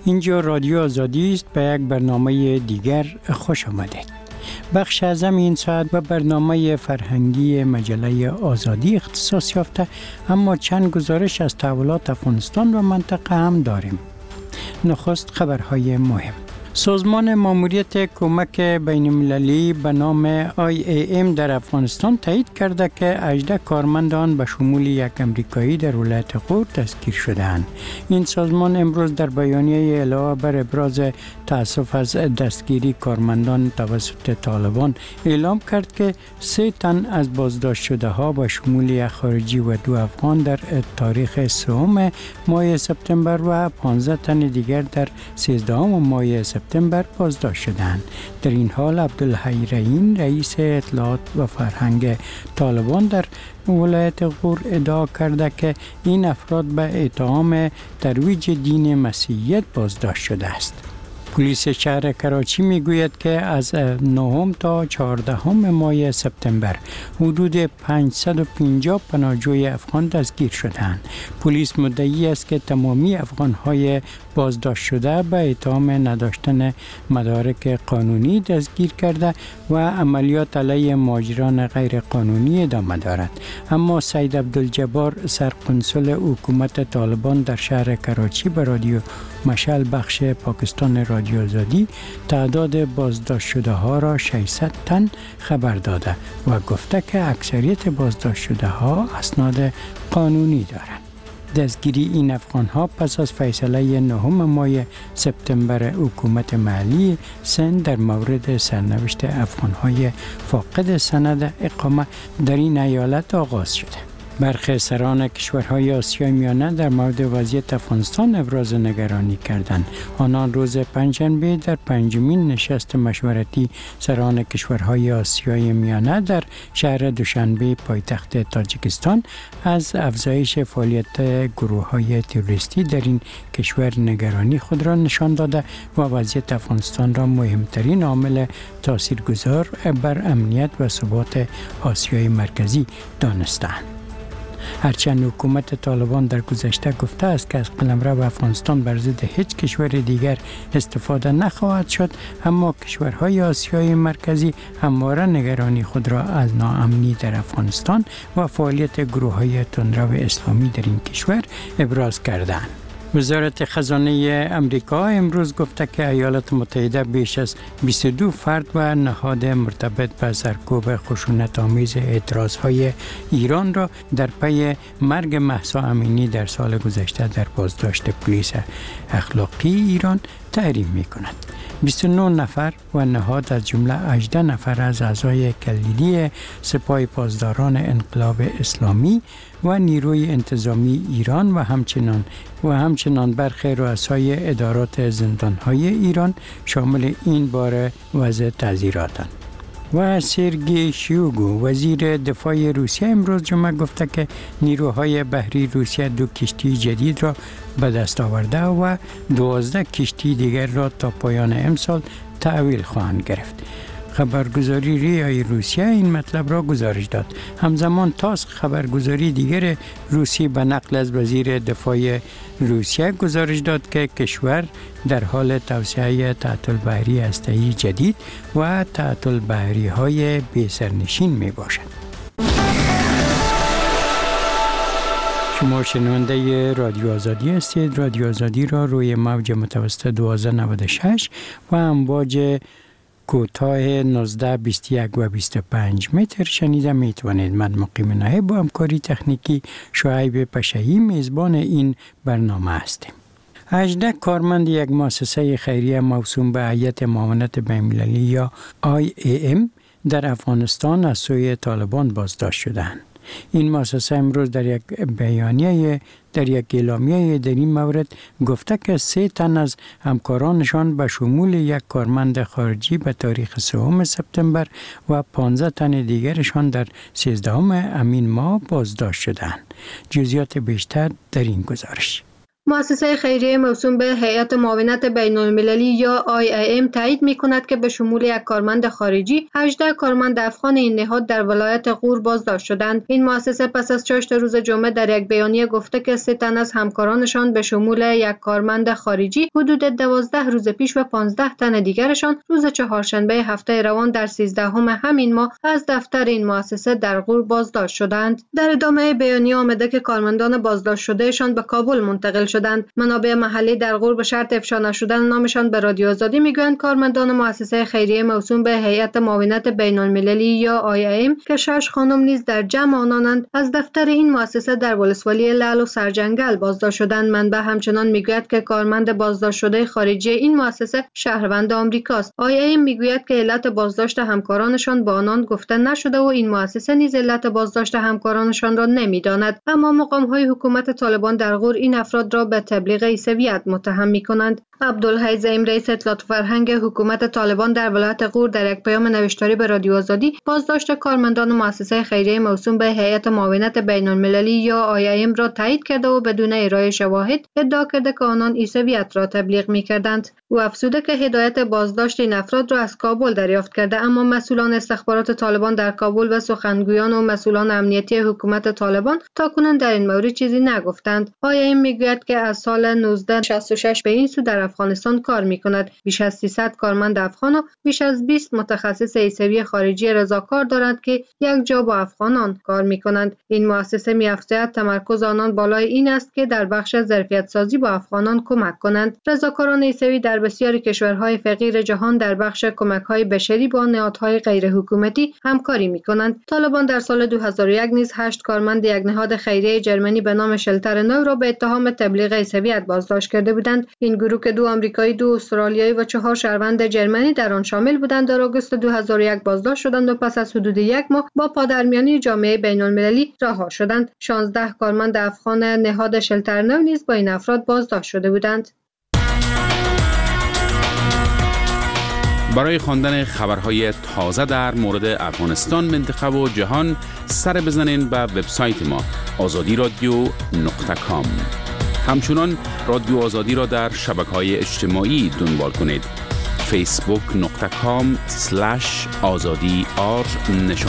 اینجا رادیو آزادی است. به یک برنامه دیگر خوش آمدید. بخش اعظم این ساعت به برنامه فرهنگی مجله آزادی اختصاص یافته، اما چند گزارش از تحولات افغانستان و منطقه هم داریم. نخست خبرهای مهم. سازمان ماموریت کمک بین المللی به نام IAM در افغانستان تایید کرده که 18 کارمندان به شمول یک امریکایی در ولایت غور دستگیر شدند. این سازمان امروز در بیانیه علاوه بر ابراز تأسف از دستگیری کارمندان توسط طالبان اعلام کرد که 3 تن از بازداشت شده ها به شمول یک خارجی و 2 افغان در تاریخ 3 ماه سپتامبر و 15 تن دیگر در 13 ماه سپتامبر بازداشت شدند. در این حال عبدالحی رئین رئیس اطلاعات و فرهنگ طالبان در ولایت غور ادعا کرده که این افراد به اتهام ترویج دین مسیحیت بازداشت شده است. پلیس شهر کراچی میگوید که از 9 تا 14 ماه سپتامبر حدود 550 پناهجوی افغان دستگیر شدند. پلیس مدعی است که تمامی افغان‌های بازداشت شده به اتهام نداشتن مدارک قانونی دستگیر کرده و عملیات علیه مهاجران غیر قانونی ادامه دارد. اما سید عبدالجبار سرقنصل حکومت طالبان در شهر کراچی به رادیو مشعل بخش پاکستان رادیو آزادی تعداد بازداشت شده ها را 600 تن خبر داده و گفته که اکثریت بازداشت شده ها اسناد قانونی دارند. دستگیری این افغان ها پس از فیصله 9 ماه سپتامبر حکومت محلی سند در مورد سرنوشت افغان های فاقد سند اقامه در این ایالت آغاز شده. برخی سران کشورهای آسیای میانه در مورد وضعیت افغانستان ابراز نگرانی کردند. آنان روز پنجشنبه در 5مین نشست مشورتی سران کشورهای آسیای میانه در شهر دوشنبه پایتخت تاجیکستان از افزایش فعالیت گروه‌های تروریستی در این کشور نگرانی خود را نشان داده و وضعیت افغانستان را مهمترین عامل تاثیرگذار بر امنیت و ثبات آسیای مرکزی دانستند. هرچند حکومت طالبان در گذشته گفته است که از قلمرو افغانستان بر ضد هیچ کشور دیگر استفاده نخواهد شد، اما کشورهای آسیای مرکزی همواره نگرانی خود را از ناامنی در افغانستان و فعالیت گروه‌های تندرو اسلامی در این کشور ابراز کردند. وزارت خزانه امریکا امروز گفته که ایالات متحده بیش از 22 فرد و نهاد مرتبط به سرکوب خشونت‌آمیز اعتراضهای ایران را در پی مرگ مهسا امینی در سال گذشته در بازداشت پلیس اخلاقی ایران تحریم می‌کند. 29 نفر و نهاد از جمله 18 نفر از اعضای کلیدی سپاه پاسداران انقلاب اسلامی و نیروی انتظامی ایران و همچنان برخی رؤسای ادارات زندان‌های ایران شامل این بار وضع تعزیراتند. و سرگئی شویگو وزیر دفاع روسیه امروز جمعه گفته که نیروهای بحری روسیه 2 کشتی جدید را به دست آورده و 12 کشتی دیگر را تا پایان امسال تحویل خواهند گرفت. خبرگزاری ریای روسیه این مطلب را گزارش داد. همزمان تاس خبرگزاری دیگر روسی به نقل از وزیر دفاع روسیه گزارش داد که کشور در حال توسعه تعطیل بحری هسته‌ای جدید و تعطیل بحری های بی سرنشین می باشد. شما شنونده رادیو آزادی هستید. رادیو آزادی را روی موج متوسط 1296 و امواج کوتاه 19 21 و 25 متر شنیده می توانید. من مقیم نایب با همکاری تکنیکی شعیب پشهی میزبان این برنامه هستیم. 18 کارمند یک مؤسسه خیریه موسوم به هیئت معاونت بین‌المللی یا IAM در افغانستان از سوی طالبان بازداشت شدند. این مؤسسه امروز در یک اعلامیه در این مورد گفته که 3 تن از همکارانشان به شمول یک کارمند خارجی به تاریخ 3 سپتامبر و 15 تن دیگرشان در 13 امین ماه بازداشت شدند. جزئیات بیشتر در این گزارش. مؤسسه خیریه موسوم به هیئت معاونت بین‌المللی یا IAM تایید می‌کند که به شمول یک کارمند خارجی 18 کارمند افغان این نهاد در ولایت غور بازداشت شدند. این مؤسسه پس از 6 روز جمعه در یک بیانیه گفته که 3 تن از همکارانشان به شمول یک کارمند خارجی حدود 12 روز پیش و 15 تن دیگرشان روز چهارشنبه هفته روان در 13 همین ماه از دفتر این مؤسسه در غور بازداشت شدند. در ادامه بیانیه آمده که کارمندان بازداشت شدهشان به کابل منتقل شدند. منابع محلی در غور به شرط افشا نشدن نامشان به رادیو آزادی میگویند کارمندان مؤسسه خیریه موسوم به هیئت معاونت بین‌المللی یا IAM که 6 خانم نیز در جمع آنانند از دفتر این مؤسسه در ولسوالی لعل و سرجنگل بازداشت شدند. منبع همچنان میگوید که کارمند بازداشت شده خارجی این مؤسسه شهروند آمریکاست. IAM میگوید که علت بازداشت همکارانشان با آنان گفته نشده و این مؤسسه نیز علت بازداشت همکارانشان را نمیداند. اما مقام‌های حکومت طالبان در غور این افراد را به تبلیغ عیسویت متهم می‌کنند. عبدالحی زعیم رئیس اطلاعات فرهنگ حکومت طالبان در ولایت غور در یک پیام نوشتاری به رادیو آزادی بازداشت کارمندان مؤسسه خیریه موسوم به هیئت معاونت بین‌المللی یا IAM را تایید کرده و بدون ارائه شواهد ادعا کرده که آنان عیسویت را تبلیغ می‌کردند. او افزوده که هدایت بازداشت این افراد را از کابل دریافت کرده، اما مسئولان استخبارات طالبان در کابل و سخنگویان و مسئولان امنیتی حکومت طالبان تاکنون در این مورد چیزی نگفتند. IAM میگوید که از سال 1966 به این سو در افغانستان کار می‌کند. بیش از 300 کارمند افغان و بیش از 20 متخصص عیسوی خارجی رضاکار دارند که یک جا با افغانان کار می‌کنند. این مؤسسه می‌افزاید تمرکز آنان بالای این است که در بخش ظرفیت سازی با افغانان کمک کنند. رضاکاران عیسوی در بسیاری کشورهای فقیر جهان در بخش کمک‌های بشری با نهادهای غیرحکومتی همکاری می‌کنند. طالبان در سال 2001 نیز 8 کارمند یک نهاد خیریه جرمنی به نام شلتر نو را به اتهام تبلیغ عیسویت بازداشت کرده بودند. این گروه که 2 آمریکایی، 2 استرالیایی و 4 شهروند جرمنی در آن شامل بودند در آگوست 2001 بازداشت شدند و پس از حدود 1 ماه با پادرمیانی جامعه بین‌المللی رها شدند. 16 کارمند افغان نهاد شلتر نو نیز با این افراد بازداشت شده بودند. برای خواندن خبرهای تازه در مورد افغانستان، منطقه و جهان سر بزنین به وبسایت ما azadiradio.com. همچنان رادیو آزادی را در شبکه‌های اجتماعی دنبال کنید. facebook.com/azadi_r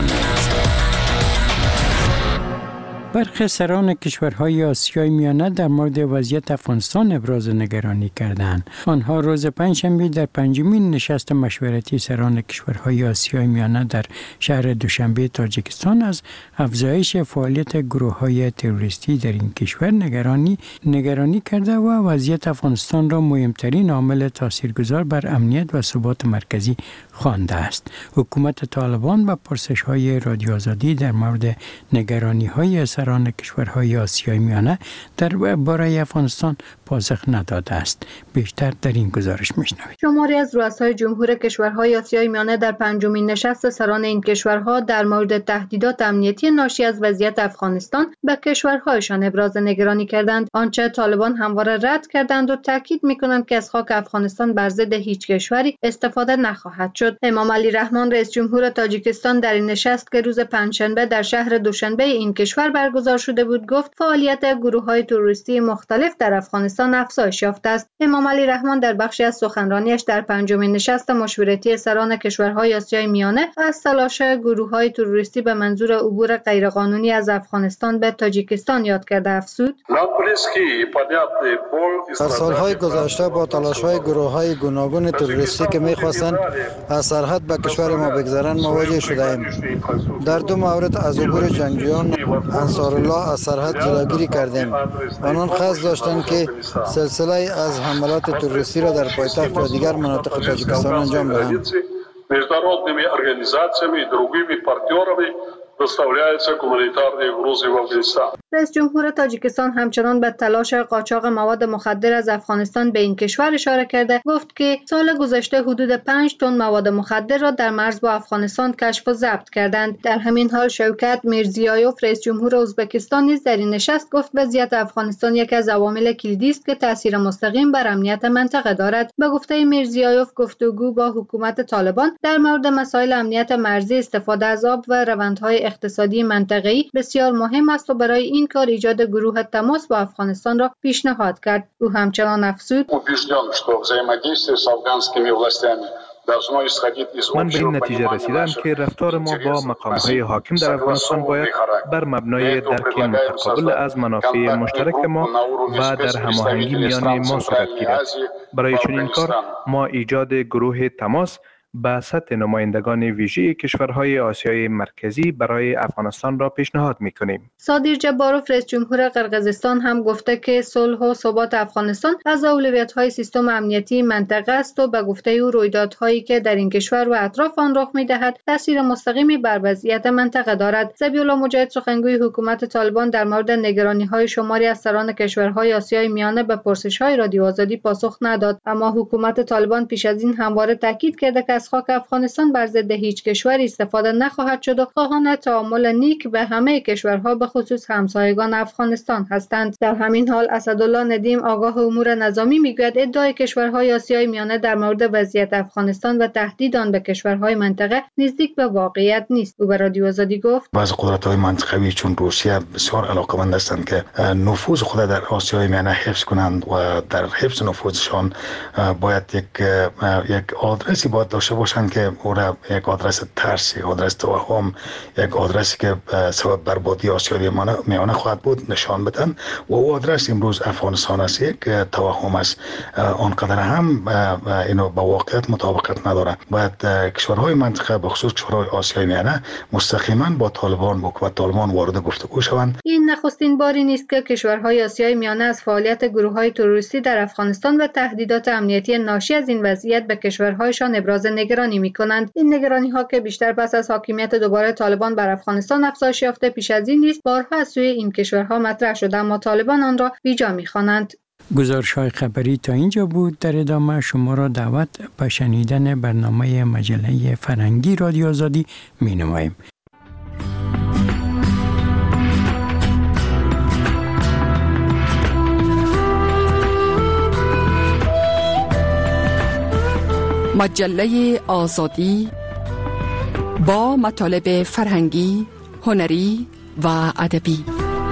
برخی سران کشورهای آسیای میانه در مورد وضعیت افغانستان ابراز نگرانی کردند. آنها روز پنجشنبه در 5مین نشست مشورتی سران کشورهای آسیای میانه در شهر دوشنبه تاجیکستان از افزایش فعالیت گروه‌های تروریستی در این کشور نگرانی کرده و وضعیت افغانستان را مهمترین عامل تاثیرگذار بر امنیت و ثبات مرکزی خوانده است. حکومت طالبان و پرسش‌های رادیو آزادی در مورد نگرانی‌های سران کشورهای آسیای میانه درباره افغانستان پاسخ نداده است. بیشتر در این گزارش میشنوید. شماری از رؤسای جمهور کشورهای آسیای میانه در 5مین نشست سران این کشورها در مورد تهدیدات امنیتی ناشی از وضعیت افغانستان به کشورهایشان ابراز نگرانی کردند. آنچه طالبان همواره رد کردند و تاکید میکنند که از خاک افغانستان بر ضد هیچ کشوری استفاده نخواهد شد. امام علی رحمان رئیس جمهور تاجیکستان در این نشست که روز پنجشنبه در شهر دوشنبه این کشور برگزار شده بود گفت فعالیت گروه‌های تروریستی مختلف در افغانستان افزایش یافته است. امام علی رحمان در بخشی از سخنرانیش در 5مین نشست مشورتی سران کشورهای آسیای میانه از تلاش گروه‌های تروریستی به منظور عبور غیرقانونی از افغانستان به تاجیکستان یاد کرده افزود: در سالهای گذشته با تلاش‌های گروه‌های گوناگون تروریستی که می‌خواستند از سرحد به کشور ما بگذرند مواجه شده‌ایم. در 2 مورد از عبور جنگجویان انصارالله از سرحد جلوگیری کردیم. آنان قصد داشتند که سلسله از حملات تروریستی را در پایتخت و دیگر مناطق تاجیکستان انجام دهند. رئیس جمهور تاجیکستان همچنان به تلاش قاچاق مواد مخدر از افغانستان به این کشور اشاره کرده. گفت که سال گذشته حدود 5 تن مواد مخدر را در مرز با افغانستان کشف و ضبط کردند. در همین حال شوکت میرزیایوف رئیس جمهور ازبکستان نیز در این نشست گفت وضعیت افغانستان یکی از عوامل کلیدی است که تاثیر مستقیم بر امنیت منطقه دارد. به گفته میرزیایوف گفتگو با حکومت طالبان در مورد مسائل امنیت مرزی، استفاده از آب و روندهای اقتصادی منطقه‌ای بسیار مهم است و برای این این کار ایجاد گروه تماس با افغانستان را پیشنهاد کرد. او همچنان افزود: من به این نتیجه رسیدم که رفتار ما با مقام‌های حاکم در افغانستان باید بر مبنای درک متقابل از منافع مشترک ما و در هماهنگی میان ما صورت گیرد. برای چنین کار ما ایجاد گروه تماس به سطح نمایندگان ویژه کشورهای آسیای مرکزی برای افغانستان را پیشنهاد می‌کنیم. صادر جباروف رئیس جمهور قرقیزستان هم گفته که صلح و ثبات افغانستان از اولویت‌های سیستم امنیتی منطقه است و به گفته او رویدادهایی که در این کشور و اطراف آن رخ می‌دهد تاثیر مستقیمی بر وضعیت منطقه دارد. ذبیح‌الله مجاهد سخنگوی حکومت طالبان در مورد نگرانی‌های شماری از سران کشورهای آسیای میانه به پرسش‌های رادیو آزادی پاسخ نداد، اما حکومت طالبان پیش از این همواره تاکید کرده که از خاک افغانستان بر ضد هیچ کشوری استفاده نخواهد شد و خواهان تعامل نیک به همه کشورها به خصوص همسایگان افغانستان هستند. در همین حال اسدالله ندیم آگاه امور نظامی میگوید ادعای کشورهای آسیای میانه در مورد وضعیت افغانستان و تهدید آن به کشورهای منطقه نزدیک به واقعیت نیست. او به رادیو آزادی گفت: بعض قدرت‌های منطقوی چون روسیه بسیار علاقه‌مند هستند که نفوذ خود در آسیای میانه حفظ کنند و در حفظ نفوذشان باید یک آدرسی باید داشته باشند که او را یک آدرس ترس، یک آدرس توهم، یک آدرسی که سبب بربادی آسیای میانه خواهد بود نشان بدن و او آدرس امروز افغانستان است. یک توهم است، آنقدر هم اینو با واقعیت مطابقت نداره. باید کشورهای منطقه به خصوص کشورهای آسیای میانه مستقیما با طالبان و طالبان وارد گفتگو شوند. این نخستین باری نیست که کشورهای آسیای میانه از فعالیت گروه‌های تروریستی در افغانستان و تهدیدات امنیتی ناشی از این وضعیت به کشورهایشان ابراز نگرانی می‌کنند. این نگرانی‌ها که بیشتر پس از حاکمیت دوباره طالبان بر افغانستان افزایش یافته پیش از این نیست بارها از سوی این کشورها مطرح شده، اما طالبان آن را بیجا می‌خوانند. گزارش‌های خبری تا اینجا بود. در ادامه شما را دعوت به شنیدن برنامه مجله فرهنگی رادیو آزادی می‌نماییم. مجله آزادی با مطالب فرهنگی، هنری و ادبی.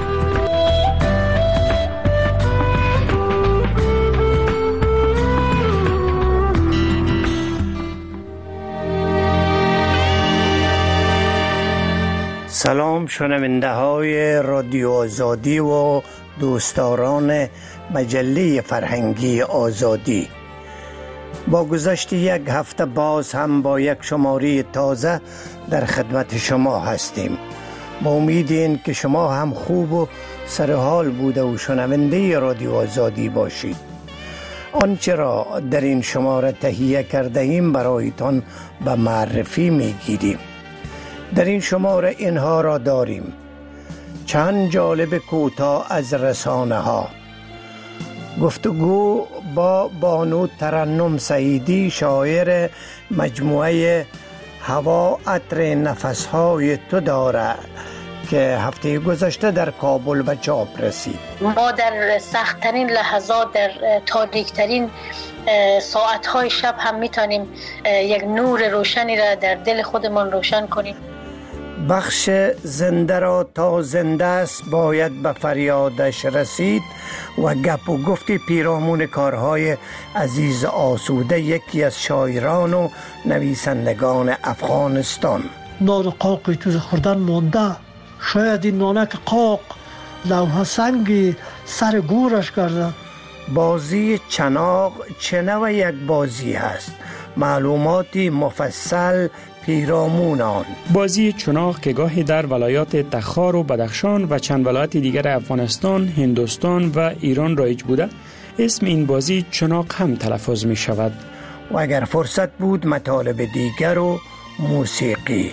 سلام شنونده های رادیو آزادی و دوستداران مجله فرهنگی آزادی. با گذشت یک هفته باز هم با یک شماره تازه در خدمت شما هستیم. با امید این که شما هم خوب و سرحال بوده و شنونده رادیو آزادی باشید. آنچه را در این شماره تهیه کرده ایم برایتان به معرفی میگیریم. در این شماره اینها را داریم: چند جالب کوتاه از رسانه ها، گفتگو با بانو ترنم سعیدی شاعر مجموعه هوا عطر نفسهای تو داره که هفته گذشته در کابل به چاپ رسید. ما در سخت‌ترین لحظات، در تاریک‌ترین ساعت‌های شب هم می‌تونیم یک نور روشنی را در دل خودمان روشن کنیم. بخش زنده را تا زنده است باید به فریادش رسید و گپ و گفت پیرامون کارهای عزیز آسوده، یکی از شاعران و نویسندگان افغانستان. نان قاقی تو خوردن مونده، شاید این نانک قاق لوح سنگی سر گورش کرده. بازی چناق چه نوع یک بازی هست؟ معلوماتی مفصل پیرامون آن. بازی چناق که گاهی در ولایات تخار و بدخشان و چند ولایت دیگر افغانستان، هندوستان و ایران رایج بوده، اسم این بازی چناق هم تلفظ می شود. و اگر فرصت بود مطالب دیگر و موسیقی.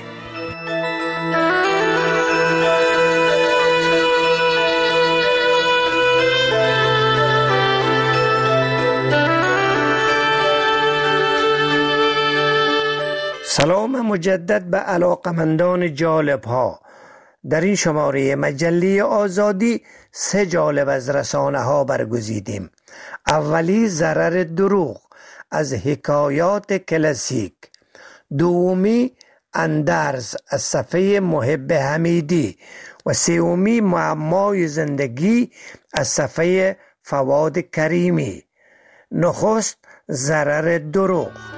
سلام مجدد به علاقمندان جالب ها. در این شماره مجله آزادی 3 جالب از رسانه ها برگزیدیم. اولی ضرر دروغ از حکایات کلاسیک، دومی اندرز از صفحه محب حمیدی و سومی معمای زندگی از صفحه فواد کریمی. نخست ضرر دروغ.